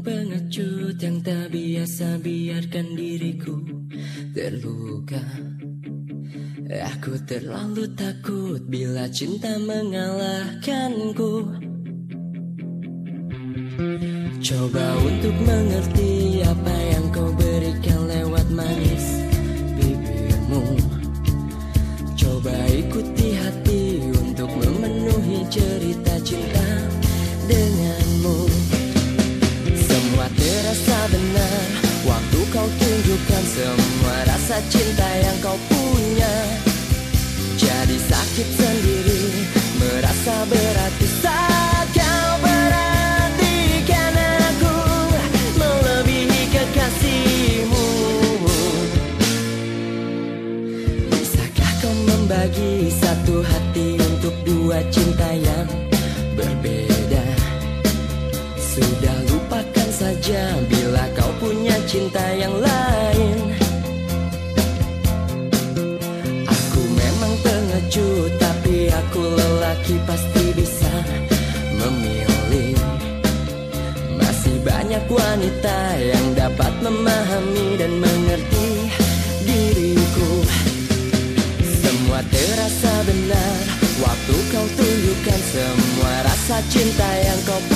pengecut yang tak biasa, biarkan diriku terluka. Aku terlalu takut bila cinta mengalahkanku. Coba untuk mengerti apa yang kau berikan lewat manis bibirmu. Coba ikuti hati untuk memenuhi cerita cinta denganmu. Semua terasa benar waktu kau tunjukkan semua rasa cinta yang kau punya. Jadi sakit sendiri, merasa berarti saat kau perhatikan aku melebihi kekasihmu. Bisakah kau membagi satu hati untuk dua cinta yang berbeda? Sudah lupakan saja bila kau punya cinta yang lain. Aku memang pengecut, tapi aku lelaki pasti bisa memilih. Masih banyak wanita yang dapat memahami dan mengerti diriku. Semua terasa benar waktu kau tunjukkan semua rasa cinta yang kau